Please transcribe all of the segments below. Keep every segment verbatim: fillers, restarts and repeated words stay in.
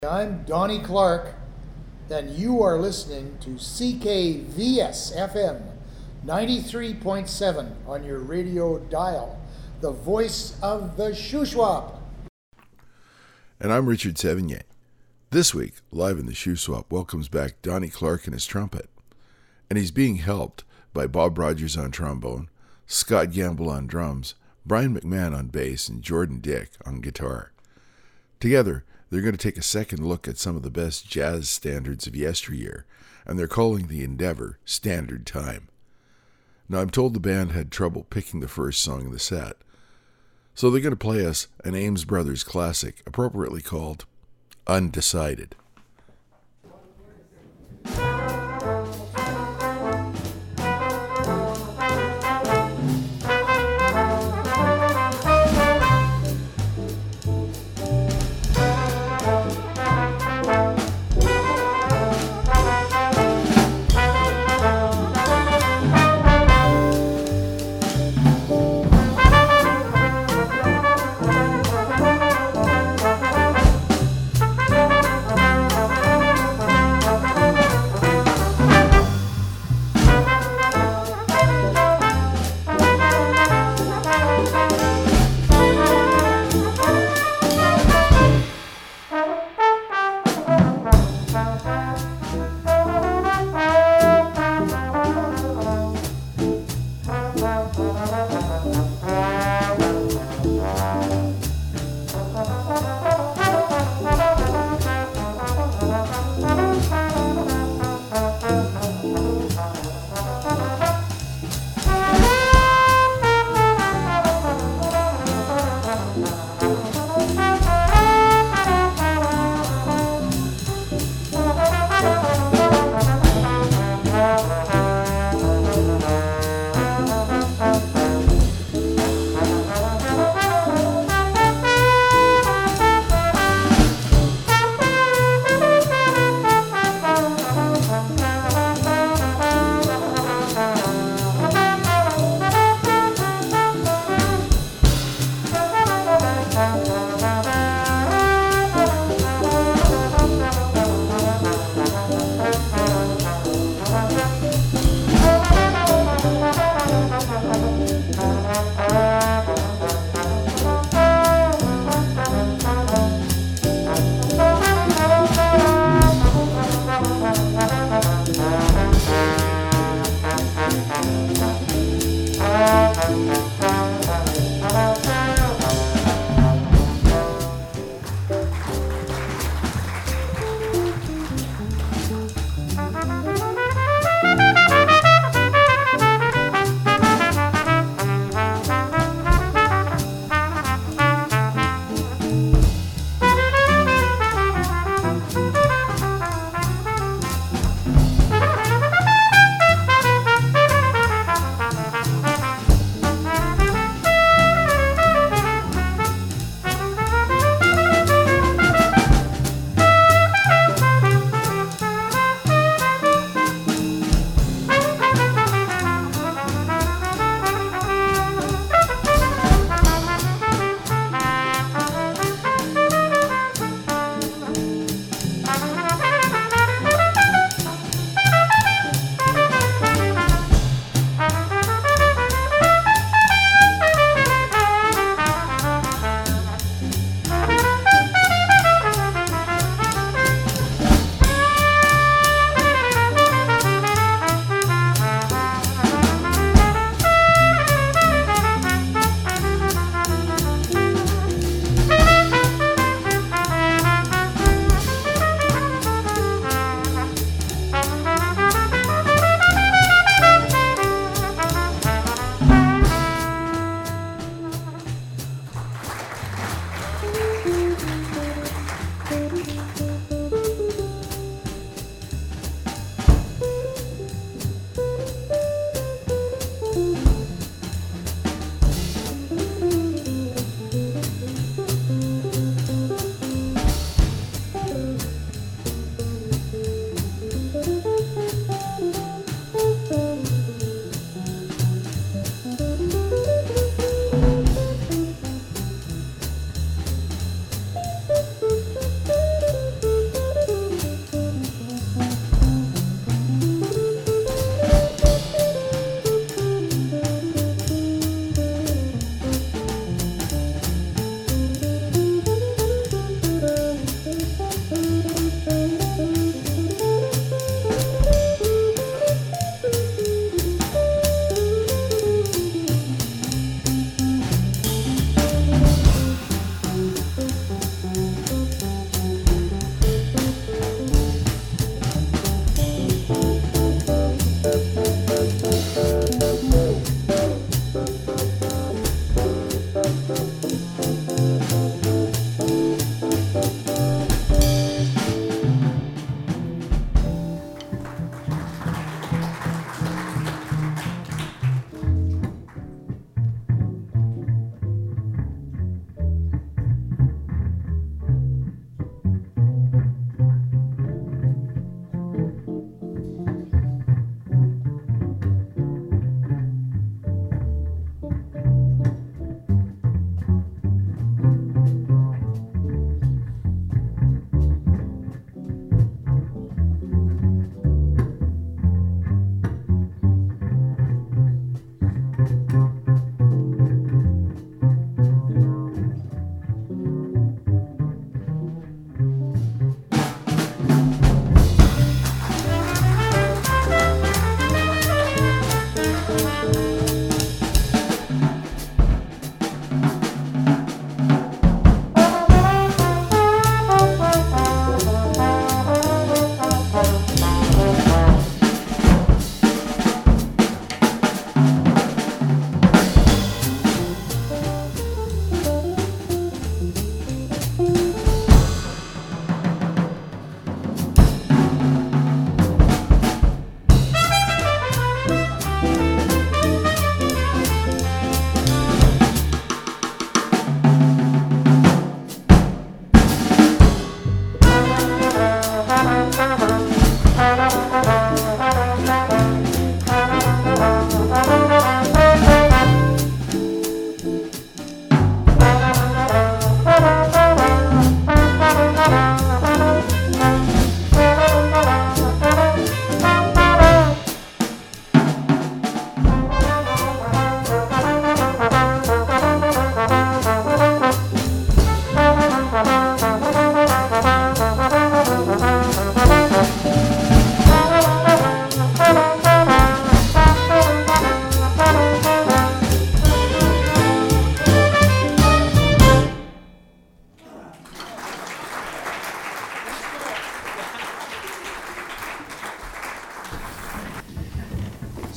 I'm Donnie Clark, and you are listening to C K V S F M ninety-three point seven on your radio dial, the voice of the Shuswap. And I'm Richard Sevigny. This week, Live in the Shuswap welcomes back Donnie Clark and his trumpet, and he's being helped by Bob Rogers on trombone, Scott Gamble on drums, Brian McMahon on bass, and Jordan Dick on guitar. Together, they're going to take a second look at some of the best jazz standards of yesteryear, and they're calling the endeavor Standard Time. Now, I'm told the band had trouble picking the first song in the set, so they're going to play us an Ames Brothers classic, appropriately called Undecided.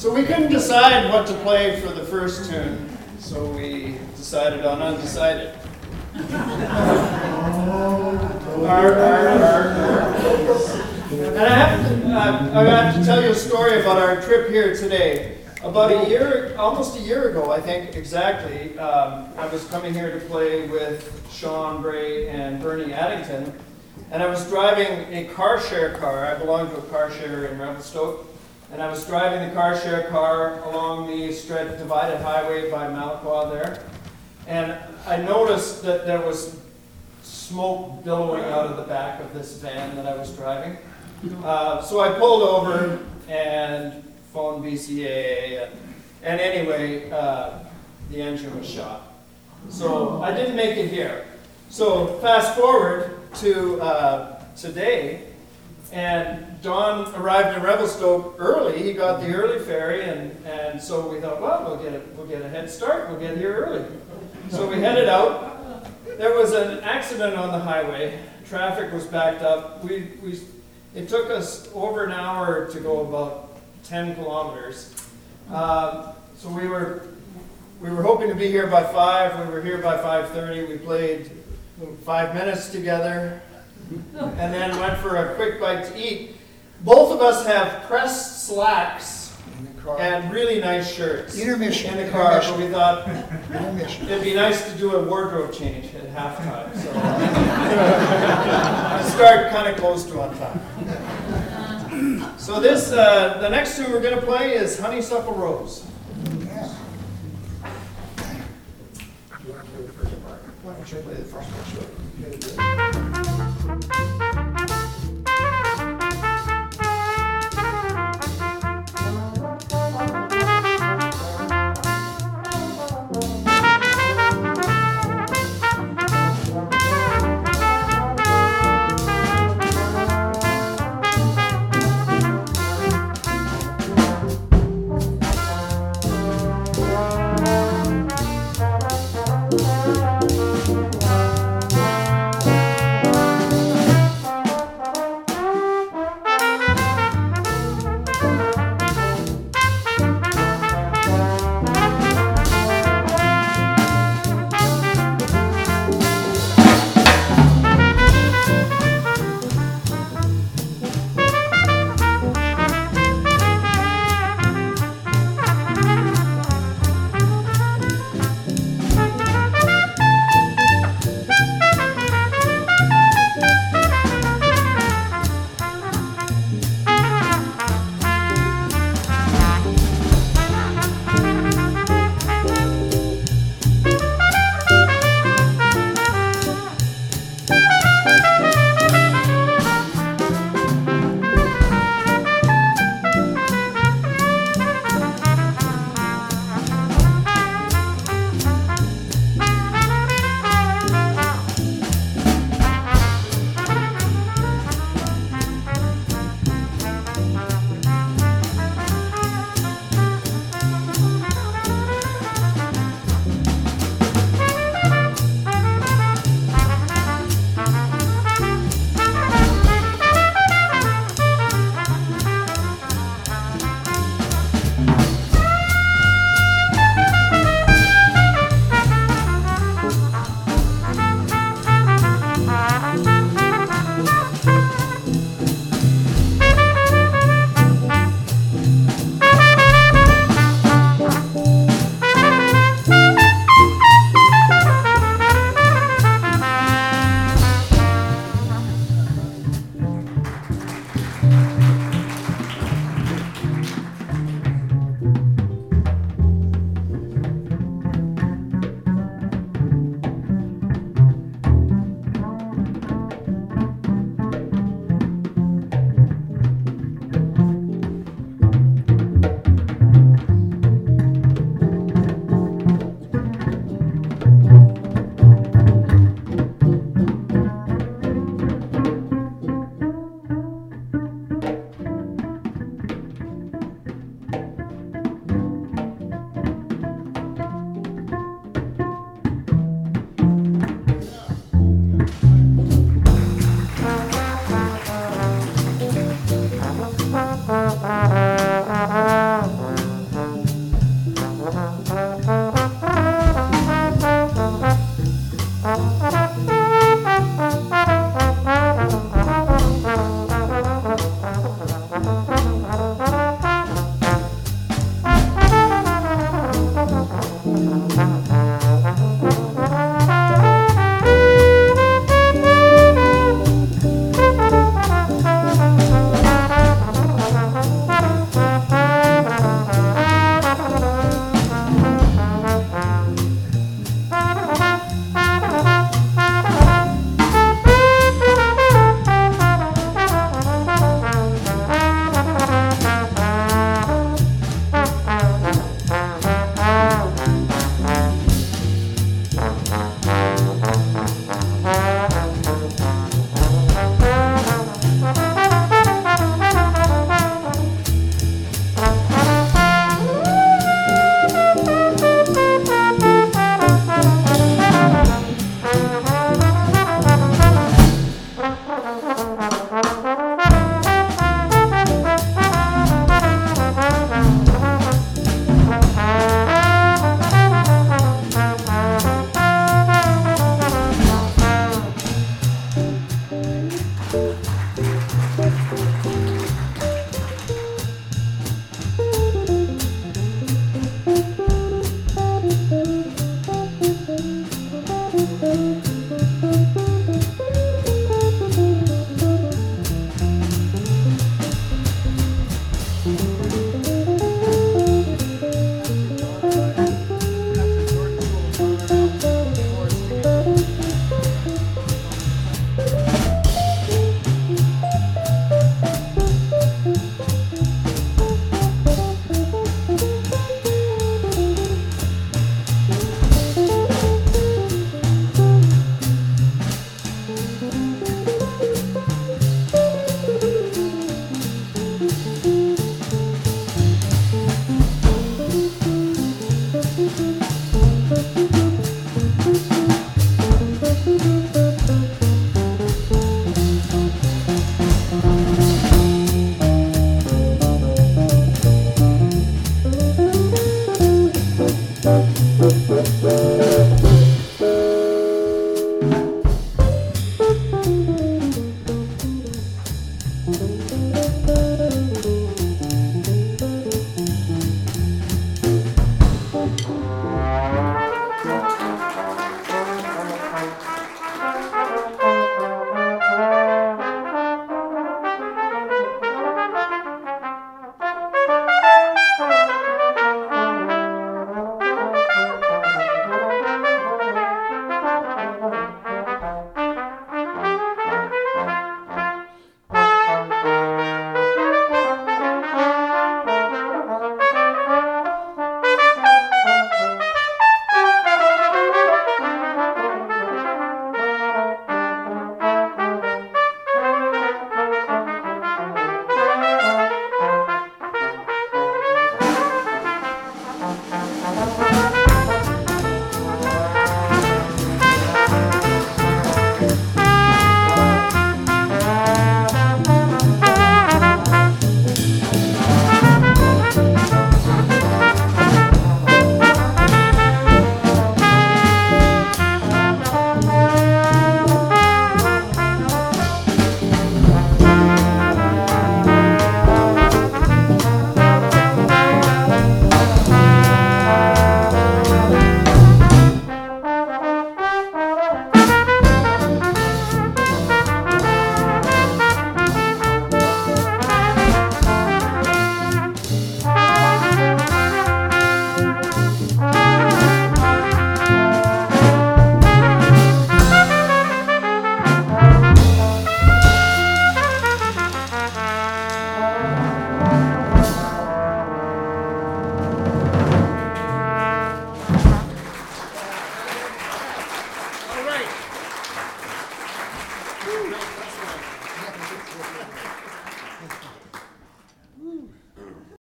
So we couldn't decide what to play for the first tune, so we decided on Undecided. Arr, arr, arr, arr. And I have, to, uh, I have to tell you a story about our trip here today. About a year, almost a year ago, I think exactly, um, I was coming here to play with Sean Bray and Bernie Addington, and I was driving a car share car. I belong to a car share in Revelstoke, and I was driving the car share car along the stretch divided highway by Malaqua there, and I noticed that there was smoke billowing out of the back of this van that I was driving. Uh, so I pulled over and phoned B C A, and, and anyway, uh, the engine was shot. So I didn't make it here. So fast forward to uh, today, and Don arrived in Revelstoke early. He got the early ferry, and, and so we thought, well, we'll get a, we'll get a head start. We'll get here early. So we headed out. There was an accident on the highway. Traffic was backed up. We, we, it took us over an hour to go about ten kilometers. Um, so we were we were hoping to be here by five. We were here by five thirty. We played five minutes together, and then went for a quick bite to eat. Both of us have pressed slacks and really nice shirts Intermission. in the car. So we thought Intermission. it'd be nice to do a wardrobe change at halftime. So I start kind of close to on time. So this, uh, the next tune we're going to play is Honeysuckle Rose. Yeah. You want to play the first part? Why don't you play the first part? Sure.